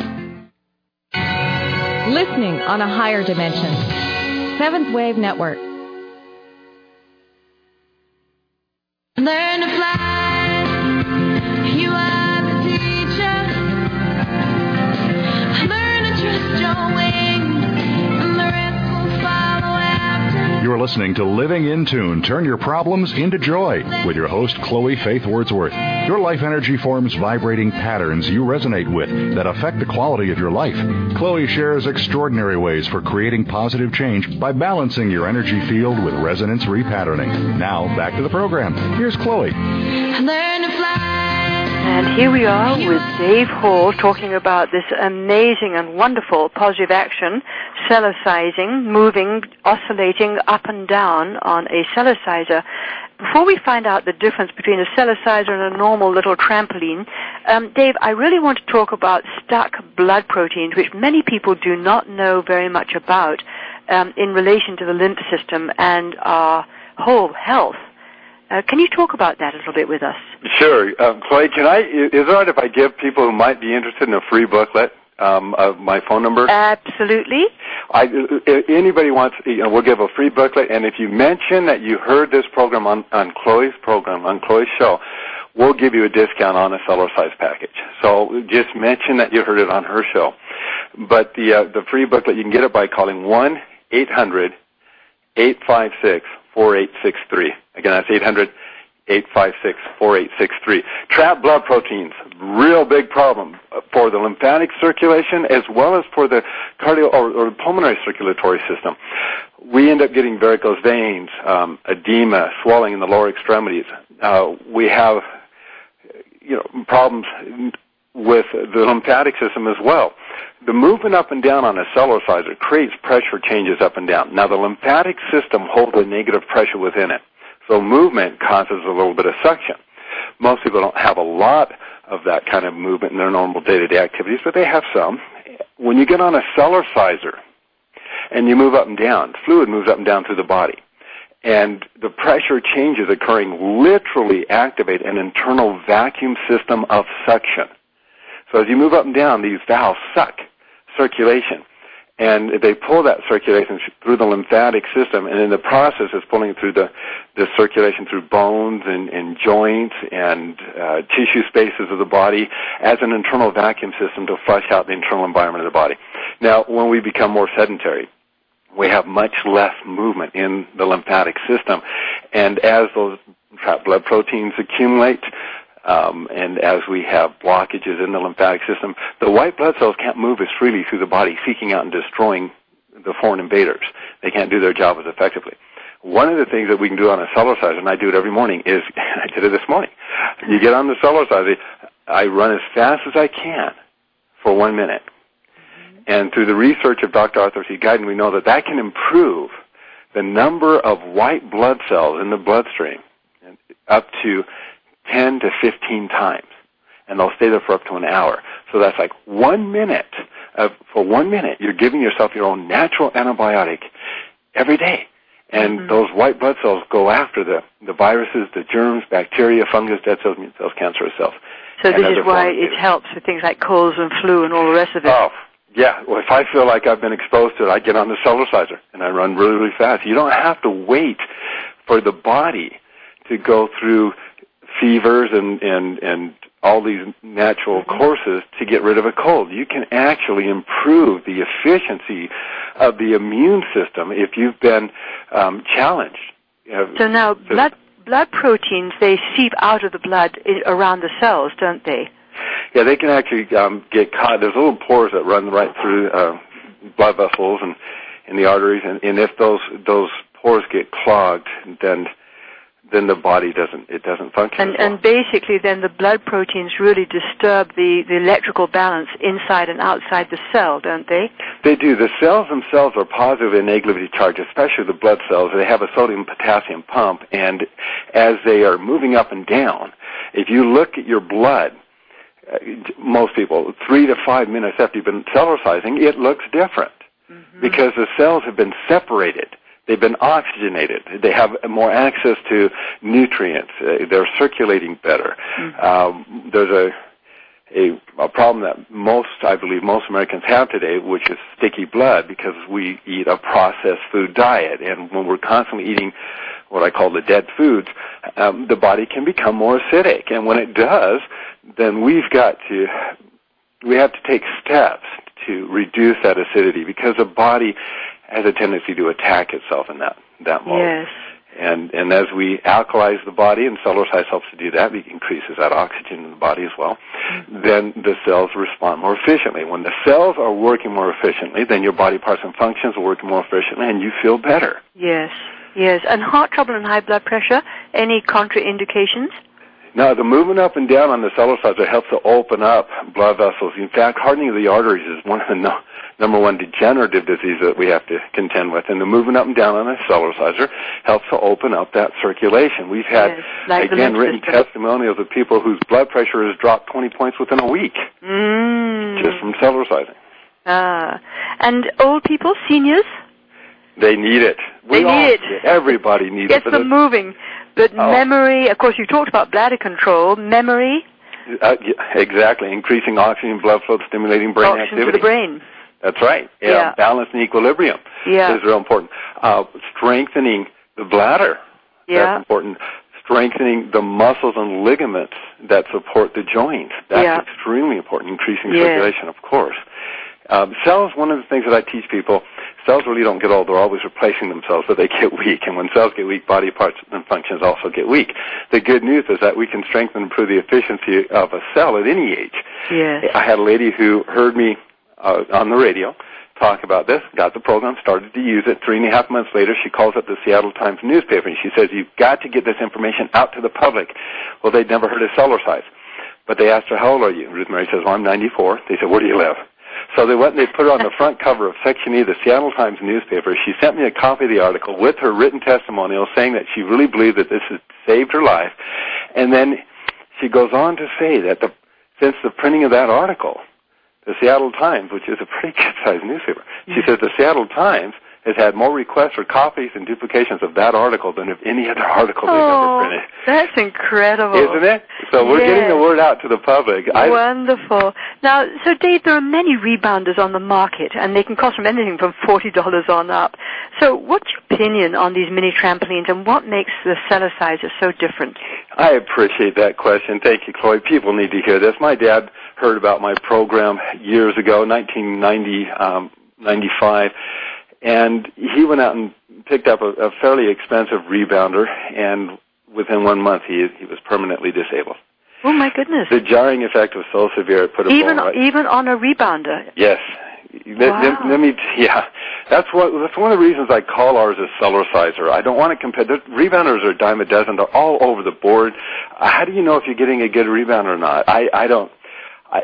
Listening on a higher dimension. Seventh Wave Network. Learn to fly. You are the teacher. listening to Living in Tune. Turn your problems into joy with your host, Chloe Faith Wordsworth. Your life energy forms vibrating patterns you resonate with that affect the quality of your life. Chloe shares extraordinary ways for creating positive change by balancing your energy field with resonance repatterning. Now, back to the program. Here's Chloe. Learn to fly. And here we are with Dave Hall talking about this amazing and wonderful positive action, cellulosizing, moving, oscillating up and down on a cellulozizer. Before we find out the difference between a cellulozizer and a normal little trampoline, um, Dave, I really want to talk about stuck blood proteins, which many people do not know very much about um, in relation to the lymph system and our whole health. Uh, can you talk about that a little bit with us? Sure. Um, Chloe, can I, is it all right if I give people who might be interested in a free booklet um, of my phone number? Absolutely. I, if anybody wants, you know, we'll give a free booklet, and if you mention that you heard this program on, on Chloe's program, on Chloe's show, we'll give you a discount on a cellular size package. So just mention that you heard it on her show. But the uh, the free booklet, you can get it by calling one eight hundred eight five six four eight six three. Again, that's eight hundred eight five six four eight six three. Trapped blood proteins, real big problem for the lymphatic circulation as well as for the cardio or, or pulmonary circulatory system. We end up getting varicose veins, um, edema, swelling in the lower extremities. Uh, we have, you know, problems with the lymphatic system as well. The movement up and down on a cellulozizer creates pressure changes up and down. Now, the lymphatic system holds a negative pressure within it, so movement causes a little bit of suction. Most people don't have a lot of that kind of movement in their normal day-to-day activities, but they have some. When you get on a cellulozizer and you move up and down, fluid moves up and down through the body, and the pressure changes occurring literally activate an internal vacuum system of suction. So as you move up and down, these valves suck circulation, and they pull that circulation through the lymphatic system, and in the process it's pulling it through the, the circulation through bones and, and joints and uh, tissue spaces of the body as an internal vacuum system to flush out the internal environment of the body. Now, when we become more sedentary, we have much less movement in the lymphatic system, and as those trapped blood proteins accumulate, Um, and as we have blockages in the lymphatic system, the white blood cells can't move as freely through the body, seeking out and destroying the foreign invaders. They can't do their job as effectively. One of the things that we can do on a cellulozizer, and I do it every morning, is, I did it this morning, you get on the cellulozizer, I run as fast as I can for one minute. And through the research of Doctor Arthur C. Guyton, we know that that can improve the number of white blood cells in the bloodstream up to ten to fifteen times, and they'll stay there for up to an hour. So that's like one minute. Of, for one minute, you're giving yourself your own natural antibiotic every day. And mm-hmm. those white blood cells go after the, the viruses, the germs, bacteria, fungus, dead cells, immune cells, cancerous cells. So this is why it helps with things like colds and flu and all the rest of it. Oh, yeah. Well, if I feel like I've been exposed to it, I get on the cellulozizer, and I run really, really fast. You don't have to wait for the body to go through fevers and, and, and all these natural courses to get rid of a cold. You can actually improve the efficiency of the immune system if you've been um, challenged. So now so blood blood proteins, they seep out of the blood around the cells, don't they? Yeah, they can actually um, get caught. There's little pores that run right through uh, blood vessels and in the arteries, and, and if those those pores get clogged, then then the body doesn't, it doesn't function. And, as well. and basically then the blood proteins really disturb the, the electrical balance inside and outside the cell, don't they? They do. The cells themselves are positive and negatively charged, especially the blood cells. They have a sodium-potassium pump, and as they are moving up and down, if you look at your blood, uh, most people, three to five minutes after you've been celluloizing, it looks different mm-hmm. because the cells have been separated. They've been oxygenated. They have more access to nutrients. Uh, they're circulating better. Mm-hmm. Um, there's a, a a problem that most, I believe, most Americans have today, which is sticky blood, because we eat a processed food diet. And when we're constantly eating what I call the dead foods, um, the body can become more acidic. And when it does, then we've got to, we have to take steps to reduce that acidity, because the body has a tendency to attack itself in that, that mode. Yes. And, and as we alkalize the body, and Cellercise helps to do that, it increases that oxygen in the body as well, mm-hmm. then the cells respond more efficiently. When the cells are working more efficiently, then your body parts and functions are working more efficiently, and you feel better. Yes, yes. And heart trouble and high blood pressure, any contraindications? Now, the movement up and down on the Cellerciser helps to open up blood vessels. In fact, hardening of the arteries is one of the no, number one degenerative diseases that we have to contend with. And the movement up and down on a Cellerciser helps to open up that circulation. We've had, yes, like again, written system. testimonials of people whose blood pressure has dropped twenty points within a week mm. just from Cellercising. Ah. And old people, seniors? They need it. We they all, need it. Everybody needs Gets it. Gets them moving. But oh. memory, of course, you talked about bladder control. Memory? Uh, yeah, exactly. Increasing oxygen, blood flow, stimulating brain oxygen activity. to the brain. That's right. Yeah. yeah. Balance and equilibrium yeah. is real important. Uh, strengthening the bladder. Yeah. That's important. Strengthening the muscles and ligaments that support the joints. That's yeah. extremely important. Increasing yes. circulation, of course. Um, cells, one of the things that I teach people, cells really don't get old. They're always replacing themselves, but they get weak. And when cells get weak, body parts and functions also get weak. The good news is that we can strengthen and improve the efficiency of a cell at any age. Yes. I had a lady who heard me uh, on the radio talk about this, got the program, started to use it. Three and a half months later, she calls up the Seattle Times newspaper, and she says, you've got to get this information out to the public. Well, they'd never heard of Cellercise. But they asked her, how old are you? Ruth Mary says, well, I'm ninety-four. They said, where do you live? So they went and they put her on the front cover of Section E of the Seattle Times newspaper. She sent me a copy of the article with her written testimonial saying that she really believed that this has saved her life. And then she goes on to say that the, since the printing of that article, the Seattle Times, which is a pretty good-sized newspaper, she says the Seattle Times has had more requests for copies and duplications of that article than of any other article they've oh, ever printed. That's incredible. Isn't it? So we're yes. getting the word out to the public. Wonderful. I, now, so Dave, there are many rebounders on the market, and they can cost from anything from forty dollars on up. So what's your opinion on these mini trampolines, and what makes the Cellerciser so different? I appreciate that question. Thank you, Chloe. People need to hear this. My dad heard about my program years ago, nineteen ninety, um, ninety-five, and he went out and picked up a, a fairly expensive rebounder, and within one month he he was permanently disabled. Oh my goodness! The jarring effect was so severe it put a even right. even on a rebounder. Yes. Wow. Let, let me, yeah, that's what. That's one of the reasons I call ours a Cellerciser. I don't want to compare. The rebounders are a dime a dozen. They're all over the board. Uh, how do you know if you're getting a good rebound or not? I I don't. I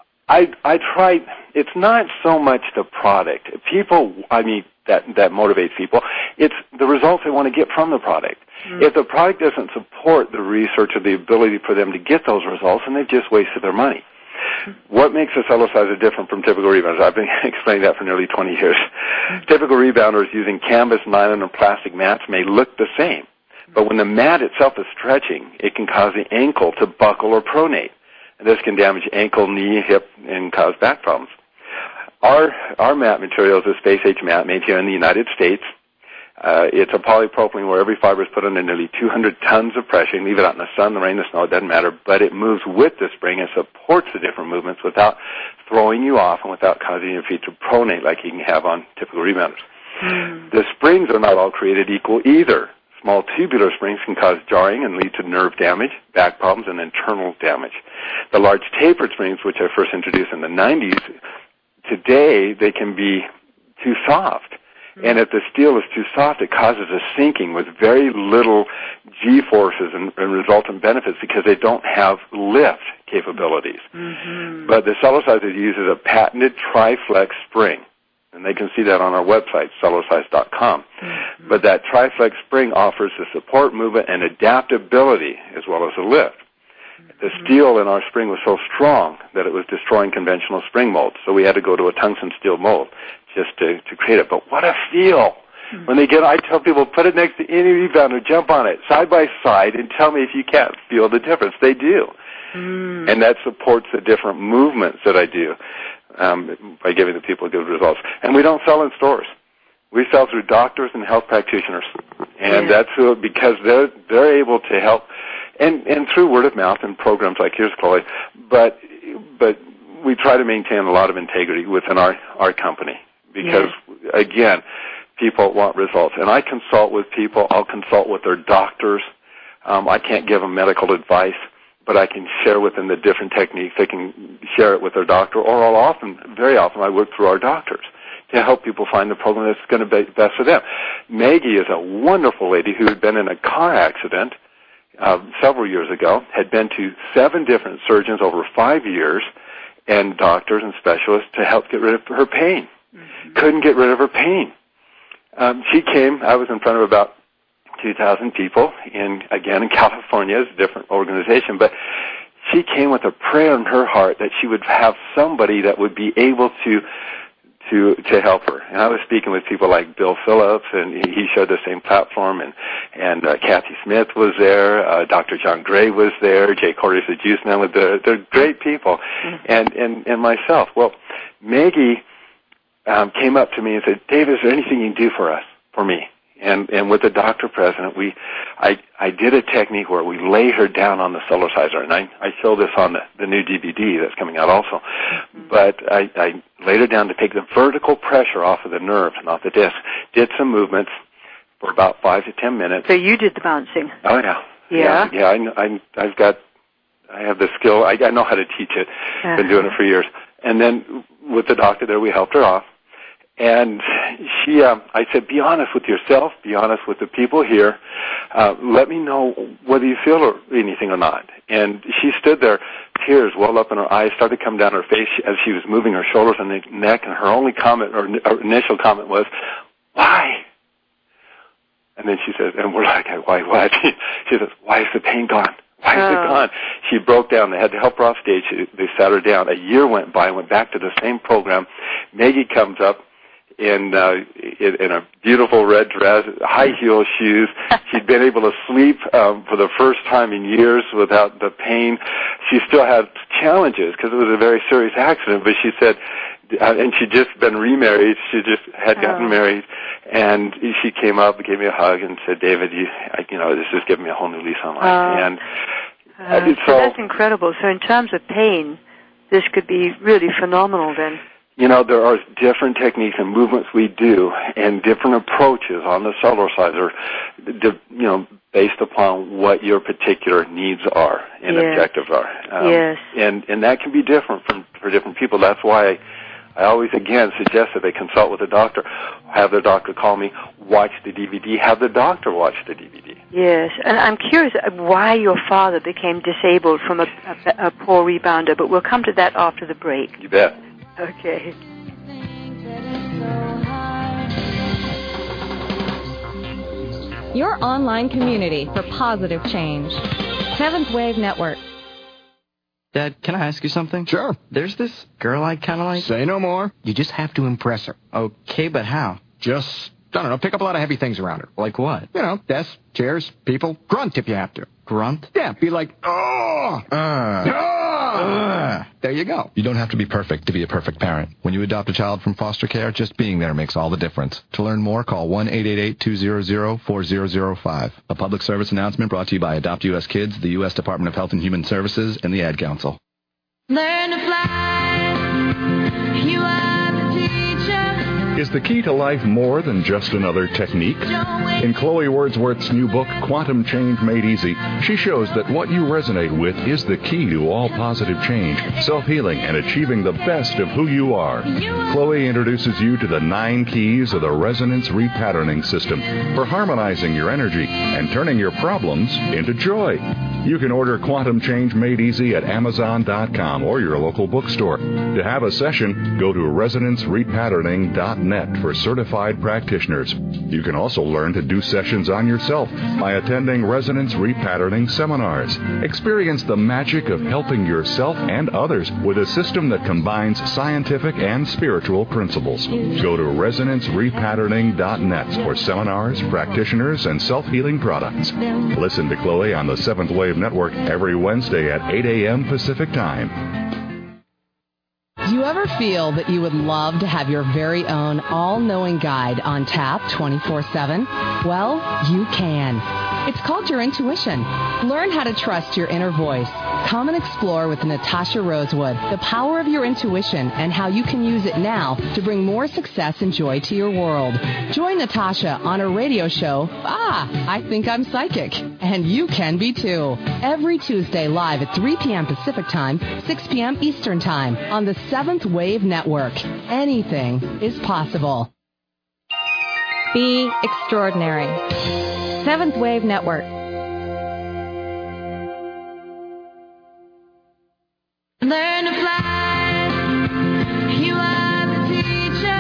I I try. It's not so much the product. People, I mean, that that motivates people. It's the results they want to get from the product. Mm. If the product doesn't support the research or the ability for them to get those results, then they've just wasted their money. Mm. What makes a Cellerciser different from typical rebounders? I've been explaining that for nearly twenty years. Mm. Typical rebounders using canvas, nylon, or plastic mats may look the same, but when the mat itself is stretching, it can cause the ankle to buckle or pronate. And this can damage ankle, knee, hip, and cause back problems. Our our mat material is a space-age mat made here in the United States. Uh, it's a polypropylene where every fiber is put under nearly two hundred tons of pressure. You can leave it out in the sun, the rain, the snow, it doesn't matter. But it moves with the spring and supports the different movements without throwing you off and without causing your feet to pronate like you can have on typical rebounders. Mm. The springs are not all created equal either. Small tubular springs can cause jarring and lead to nerve damage, back problems, and internal damage. The large tapered springs, which I first introduced in the nineties, today they can be too soft. Mm-hmm. And if the steel is too soft, it causes a sinking with very little G-forces and, and resultant benefits because they don't have lift capabilities. Mm-hmm. But the Cellerciser uses a patented Triflex spring. And they can see that on our website, Cellercise dot com. Mm-hmm. But that Triflex spring offers the support, movement, and adaptability as well as the lift. Mm-hmm. The steel in our spring was so strong that it was destroying conventional spring molds. So we had to go to a tungsten steel mold just to, to create it. But what a feel! Mm-hmm. When they get, I tell people, put it next to any rebounder, jump on it side by side, and tell me if you can't feel the difference. They do. Mm-hmm. And that supports the different movements that I do. Um, by giving the people good results. And we don't sell in stores. We sell through doctors and health practitioners. And yeah. that's who, because they're, they're able to help, and, and through word of mouth and programs like yours, Chloe, but, but we try to maintain a lot of integrity within our, our company. Because, yeah. again, people want results. And I consult with people. I'll consult with their doctors. Um, I can't give them medical advice, but I can share with them the different techniques. They can share it with their doctor, or I'll often, very often, I work through our doctors to help people find the program that's going to be best for them. Maggie is a wonderful lady who had been in a car accident uh, several years ago, had been to seven different surgeons over five years and doctors and specialists to help get rid of her pain. Mm-hmm. Couldn't get rid of her pain. Um, she came, I was in front of about two thousand people, in again in California. It's a different organization, but she came with a prayer in her heart that she would have somebody that would be able to to to help her. And I was speaking with people like Bill Phillips, and he showed the same platform, and and uh, Kathy Smith was there, uh, Doctor John Gray was there, Jay Cordes, the Juice Man, with the they're great people, mm-hmm. and and and myself. Well, Maggie um, came up to me and said, "Dave, is there anything you can do for us, for me?" And and with the doctor present, we, I I did a technique where we lay her down on the Cellerciser, and I I show this on the, the new D V D that's coming out also. Mm-hmm. But I, I laid her down to take the vertical pressure off of the nerves and off the disc. Did some movements for about five to ten minutes. So you did the bouncing. Oh yeah. Yeah. Yeah. yeah I I I've got I have the skill. I, I know how to teach it. Uh-huh. Been doing it for years. And then with the doctor there, we helped her off. And she, uh, I said, be honest with yourself, be honest with the people here. Uh, let me know whether you feel or anything or not. And she stood there, tears welled up in her eyes, started to come down her face as she was moving her shoulders and neck. And her only comment, or, or initial comment was, why? And then she says, and we're like, why what? She says, why is the pain gone? Why is oh. it gone? She broke down. They had to help her off stage. They sat her down. A year went by, went back to the same program. Maggie comes up in uh, in, in a beautiful red dress, high heel shoes. She'd been able to sleep um, for the first time in years without the pain. She still had challenges because it was a very serious accident, but she said, uh, and she'd just been remarried. She just had gotten oh. married, and she came up and gave me a hug and said, David, you, I, you know, this has given me a whole new lease on life. Oh. And uh, so, so that's incredible. So in terms of pain, this could be really phenomenal then. You know, there are different techniques and movements we do and different approaches on the Cellerciser, you know, based upon what your particular needs are and yes. objectives are. Um, yes. And, and that can be different from, for different people. That's why I, I always, again, suggest that they consult with a doctor. Have the doctor call me, watch the D V D, have the doctor watch the D V D. Yes, and I'm curious why your father became disabled from a, a, a poor rebounder, but we'll come to that after the break. You bet. Okay. Your online community for positive change. Seventh Wave Network. Dad, can I ask you something? Sure. There's this girl I kind of like. Say no more. You just have to impress her. Okay, but how? Just, I don't know, pick up a lot of heavy things around her. Like what? You know, desks, chairs, people. Grunt if you have to. Grunt? Yeah, be like, oh! Uh. Oh! Uh. There you go. You don't have to be perfect to be a perfect parent. When you adopt a child from foster care, just being there makes all the difference. To learn more, call one eight eight eight, two hundred, four thousand five. A public service announcement brought to you by Adopt U S Kids, the U S Department of Health and Human Services, and the Ad Council. Learn to fly. You are the teacher. Is the key to life more than just another technique? In Chloe Wordsworth's new book, Quantum Change Made Easy, she shows that what you resonate with is the key to all positive change, self-healing, and achieving the best of who you are. Chloe introduces you to the nine keys of the Resonance Repatterning System for harmonizing your energy and turning your problems into joy. You can order Quantum Change Made Easy at Amazon dot com or your local bookstore. To have a session, go to resonance repatterning dot net for certified practitioners. You can also learn to do sessions on yourself by attending Resonance Repatterning seminars. Experience the magic of helping yourself and others with a system that combines scientific and spiritual principles. Go to resonance repatterning dot net for seminars, practitioners, and self-healing products. Listen to Chloe on the Seventh Wave Network every Wednesday at eight a.m. Pacific Time. Do you ever feel that you would love to have your very own all-knowing guide on tap twenty-four seven? Well, you can. It's called your intuition. Learn how to trust your inner voice. Come and explore with Natasha Rosewood the power of your intuition and how you can use it now to bring more success and joy to your world. Join Natasha on her radio show, Ah, I Think I'm Psychic. And you can be too. Every Tuesday live at three p.m. Pacific Time, six p.m. Eastern Time on the Seventh Wave Network. Anything is possible. Be extraordinary. Seventh Wave Network. Learn to fly. You are the teacher.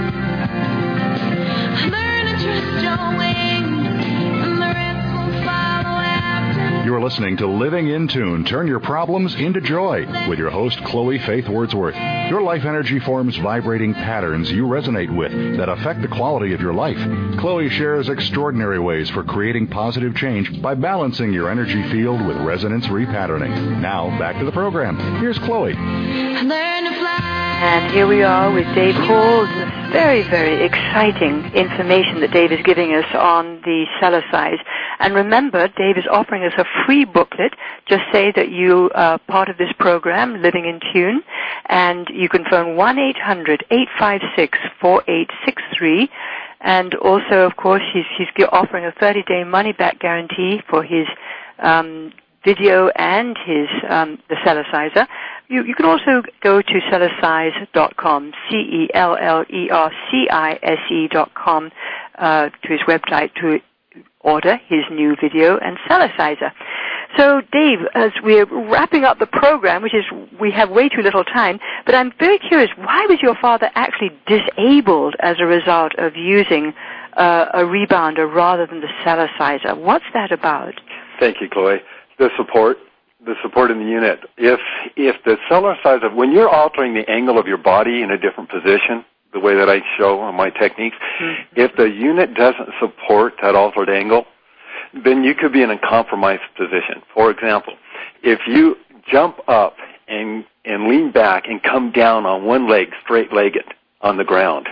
Learn to trust your wings, and the rest will follow after. You're listening to Living in Tune. Turn your problems into joy with your host, Chloe Faith Wordsworth. Your life energy forms vibrating patterns you resonate with that affect the quality of your life. Chloe shares extraordinary ways for creating positive change by balancing your energy field with resonance repatterning. Now, back to the program. Here's Chloe. Learn to fly. And here we are with Dave Hall. This very, very exciting information that Dave is giving us on the Cellercise. And remember, Dave is offering us a free booklet. Just say that you are part of this program, Living in Tune, and you can phone one eight hundred eight five six four eight six three. And also, of course, he's, he's offering a thirty-day money-back guarantee for his um, video and his um, the Cellerciser. You, you can also go to Cellercise dot com, C E L L E R C I S E dot com, uh, to his website to order his new video and Cellerciser. So, Dave, as we're wrapping up the program, which is, we have way too little time, but I'm very curious, why was your father actually disabled as a result of using uh, a rebounder rather than the Cellerciser? What's that about? Thank you, Chloe. The support, the support in the unit. If if the Cellerciser, when you're altering the angle of your body in a different position, the way that I show on my techniques, mm-hmm. if the unit doesn't support that altered angle, then you could be in a compromised position. For example, if you jump up and and lean back and come down on one leg, straight-legged, on the ground,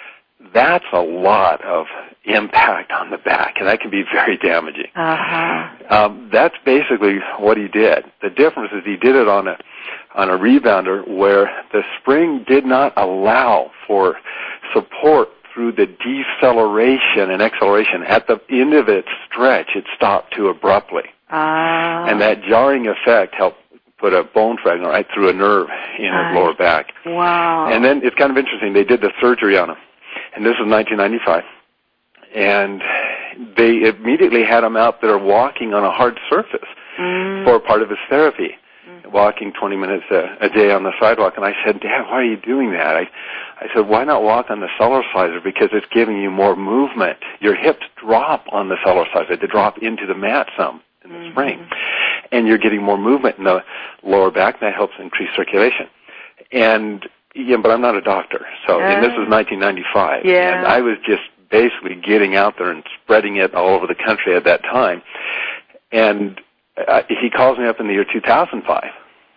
that's a lot of impact on the back, and that can be very damaging. Uh-huh. Um, that's basically what he did. The difference is he did it on a on a rebounder where the spring did not allow for support through the deceleration and acceleration. At the end of its stretch, it stopped too abruptly. Ah. And that jarring effect helped put a bone fragment right through a nerve in his lower back. Wow. And then it's kind of interesting. They did the surgery on him. And this was nineteen ninety-five. And they immediately had him out there walking on a hard surface mm. for part of his therapy, mm. walking twenty minutes a, a day on the sidewalk. And I said, Dad, why are you doing that? I, I said, why not walk on the Cellerciser? Because it's giving you more movement. Your hips drop on the Cellerciser. They drop into the mat some in the mm-hmm. spring. And you're getting more movement in the lower back, and that helps increase circulation. And, yeah, but I'm not a doctor. So, uh, and this was nineteen ninety-five. Yeah. And I was just basically getting out there and spreading it all over the country at that time. And uh, he calls me up in the year two thousand five.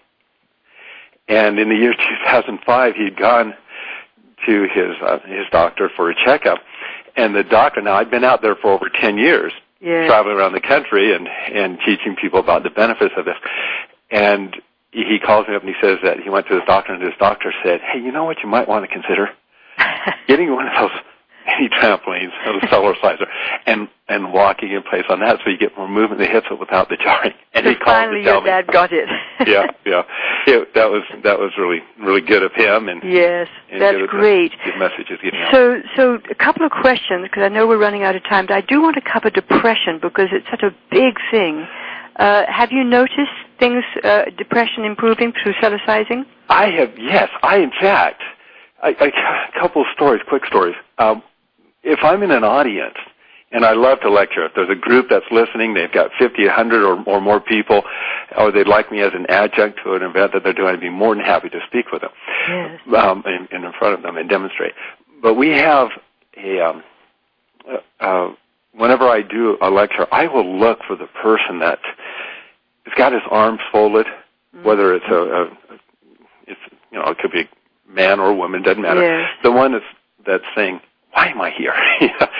And in the year two thousand five, he'd gone to his uh, his doctor for a checkup. And the doctor, now I'd been out there for over ten years, yeah. traveling around the country and, and teaching people about the benefits of this. And he calls me up and he says that he went to his doctor, and his doctor said, hey, you know what you might want to consider? Getting one of those mini trampolines, a Cellerciser, and and walking in place on that so you get more movement in the hips without the jarring. And so he called finally to tell your dad me. got it. yeah, yeah. It, that was that was really really good of him. And yes, and that's good great. Good messages getting out. So, so a couple of questions, because I know we're running out of time, but I do want to cover depression because it's such a big thing. Uh, have you noticed things, uh, depression improving through Cellercising? I have, yes. I, in fact, I, I, a couple of stories, quick stories. Um, if I'm in an audience, and I love to lecture, if there's a group that's listening, they've got fifty, one hundred or, or more people, or they'd like me as an adjunct to an event that they're doing, I'd be more than happy to speak with them, yes. um, and, and in front of them and demonstrate. But we have a, um, uh, whenever I do a lecture, I will look for the person that has got his arms folded, mm-hmm. whether it's a, a, it's, you know, it could be a man or a woman, doesn't matter. Yes. The one that's, that's saying, why am I here?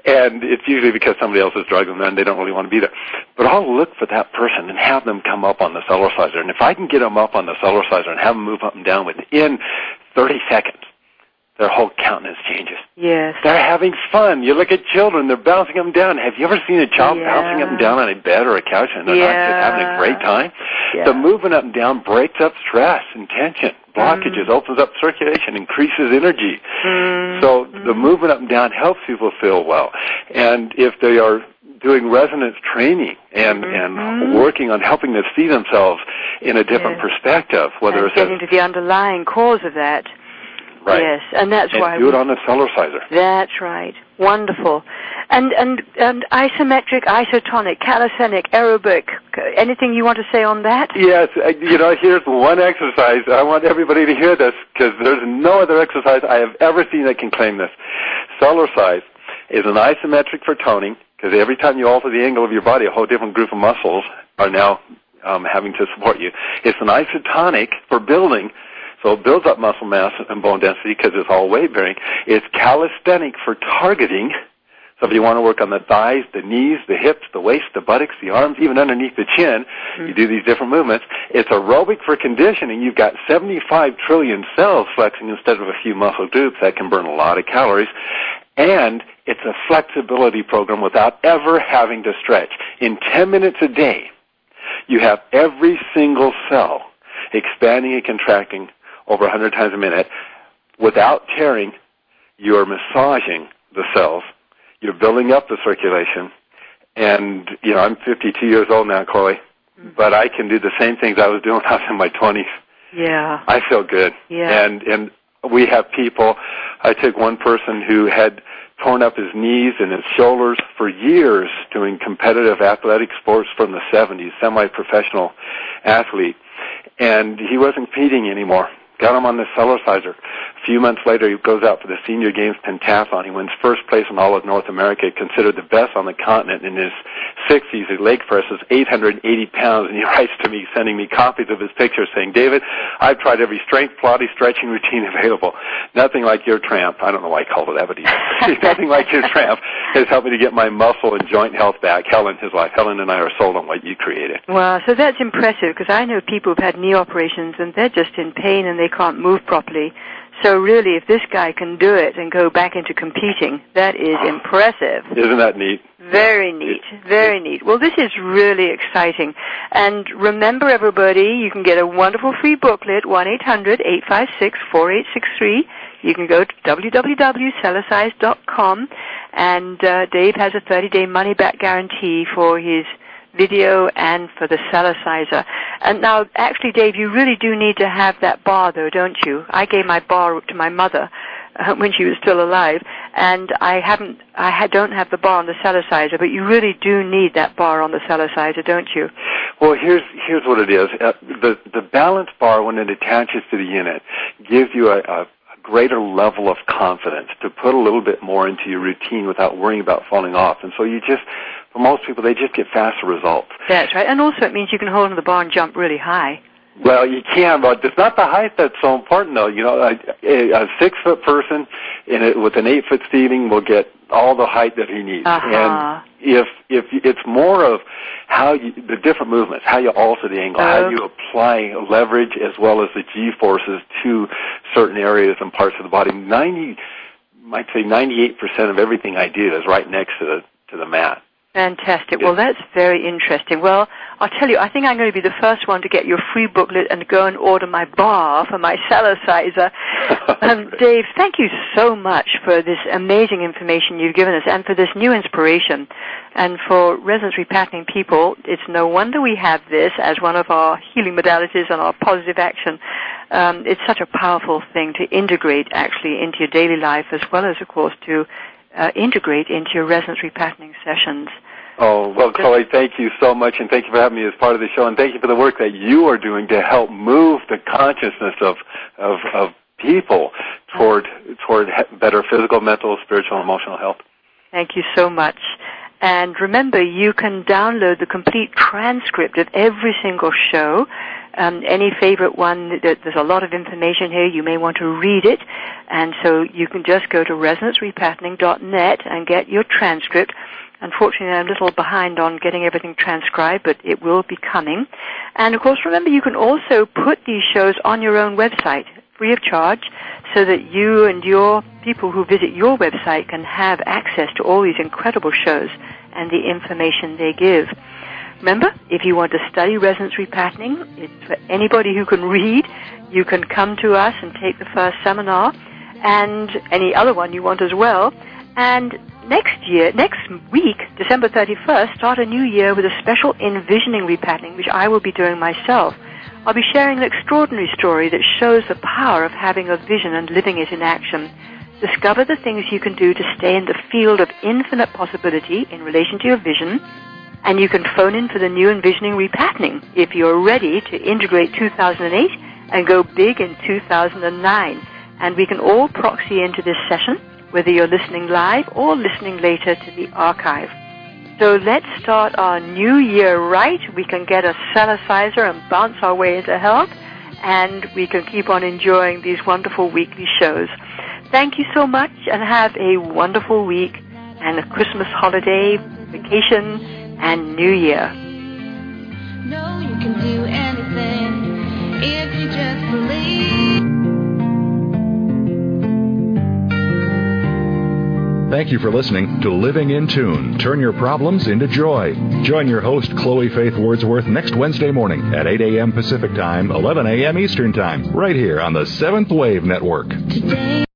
And it's usually because somebody else is drugging them and they don't really want to be there. But I'll look for that person and have them come up on the Cellerciser. And if I can get them up on the Cellerciser and have them move up and down within thirty seconds, their whole countenance changes. Yes. They're having fun. You look at children, they're bouncing up and down. Have you ever seen a child yeah. bouncing up and down on a bed or a couch and they're yeah. not just having a great time? Yeah. The moving up and down breaks up stress and tension. Blockages, mm. opens up circulation, increases energy. Mm. So the moving up and down helps people feel well. And if they are doing resonance training and, mm-hmm. and working on helping them see themselves in a different yes. perspective, whether and it's getting to the underlying cause of that. Right. Yes, and that's and why do we, it on the Cellerciser. That's right. Wonderful. And and and isometric, isotonic, calisthenic, aerobic. Anything you want to say on that? Yes. You know, here's one exercise. I want everybody to hear this because there's no other exercise I have ever seen that can claim this. Cellercise is an isometric for toning because every time you alter the angle of your body, a whole different group of muscles are now um, having to support you. It's an isotonic for building. So it builds up muscle mass and bone density because it's all weight-bearing. It's calisthenic for targeting. So if you want to work on the thighs, the knees, the hips, the waist, the buttocks, the arms, even underneath the chin, mm-hmm. you do these different movements. It's aerobic for conditioning. You've got seventy-five trillion cells flexing instead of a few muscle groups. That can burn a lot of calories. And it's a flexibility program without ever having to stretch. In ten minutes a day, you have every single cell expanding and contracting over one hundred times a minute. Without tearing, you're massaging the cells. You're building up the circulation. And, you know, I'm fifty-two years old now, Chloe, mm-hmm. but I can do the same things I was doing when I was in my twenties. Yeah. I feel good. Yeah. And, and we have people, I took one person who had torn up his knees and his shoulders for years doing competitive athletic sports from the seventies, semi-professional athlete. And he wasn't competing anymore. Got him on the Cellerciser. A few months later, he goes out for the Senior Games pentathlon. He wins first place in all of North America, considered the best on the continent. In his sixties, his leg presses eight hundred eighty pounds, and he writes to me, sending me copies of his pictures, saying, David, I've tried every strength, Pilates, stretching routine available. Nothing like your tramp. I don't know why he called it that, but he, nothing like your tramp has helped me to get my muscle and joint health back. Helen, his wife, Helen and I are sold on what you created. Wow, so that's impressive, because I know people who've had knee operations, and they're just in pain, and they can't move properly. So really, if this guy can do it and go back into competing, that is impressive. Isn't that neat? Very neat, very neat. Well, this is really exciting. And remember, everybody, you can get a wonderful free booklet, one eight hundred eight five six four eight six three. You can go to w w w dot cellercise dot com, and uh, Dave has a thirty-day money-back guarantee for his video and for the Cellerciser. And now, actually, Dave, you really do need to have that bar, though, don't you? I gave my bar to my mother uh, when she was still alive, and I haven't, I ha- don't have the bar on the Cellerciser, but you really do need that bar on the Cellerciser, don't you? Well, here's here's what it is. Uh, the the balance bar, when it attaches to the unit, gives you a, a greater level of confidence to put a little bit more into your routine without worrying about falling off. And so you just, for most people, they just get faster results. That's right. And also it means you can hold on the bar and jump really high. Well, you can, but it's not the height that's so important, though. You know, a, a six-foot person in it with an eight-foot ceiling will get all the height that he needs. Uh-huh. And if if it's more of how you, the different movements, how you alter the angle, okay. how you apply leverage as well as the G-forces to certain areas and parts of the body. ninety, might say ninety-eight percent of everything I do is right next to the to the mat. Fantastic. Well, that's very interesting. Well, I'll tell you, I think I'm going to be the first one to get your free booklet and go and order my bar for my Cellerciser. um, Dave, thank you so much for this amazing information you've given us and for this new inspiration. And for resonance repatterning people, it's no wonder we have this as one of our healing modalities and our positive action. Um, it's such a powerful thing to integrate actually into your daily life, as well as, of course, to Uh, integrate into your resonance repatterning sessions. Oh, well, Chloe, thank you so much, and thank you for having me as part of the show, and thank you for the work that you are doing to help move the consciousness of of, of people toward toward better physical, mental, spiritual, and emotional health. Thank you so much. And remember, you can download the complete transcript of every single show Um, any favorite one, there's a lot of information here. You may want to read it. And so you can just go to resonance repatterning dot net and get your transcript. Unfortunately, I'm a little behind on getting everything transcribed, but it will be coming. And, of course, remember, you can also put these shows on your own website, free of charge, so that you and your people who visit your website can have access to all these incredible shows and the information they give. Remember, if you want to study resonance repatterning, it's for anybody who can read. You can come to us and take the first seminar, and any other one you want as well. And next year, next week, December thirty-first, start a new year with a special envisioning repatterning, which I will be doing myself. I'll be sharing an extraordinary story that shows the power of having a vision and living it in action. Discover the things you can do to stay in the field of infinite possibility in relation to your vision, and you can phone in for the new envisioning repatterning if you're ready to integrate two thousand eight and go big in two thousand nine. And we can all proxy into this session, whether you're listening live or listening later to the archive. So let's start our new year right. We can get a Celicizer and bounce our way into health, and we can keep on enjoying these wonderful weekly shows. Thank you so much, and have a wonderful week and a Christmas holiday, vacation, and New Year. No, you can do anything if you just believe. Thank you for listening to Living in Tune. Turn your problems into joy. Join your host, Chloe Faith Wordsworth, next Wednesday morning at eight a.m. Pacific Time, eleven a.m. Eastern Time, right here on the Seventh Wave Network. Today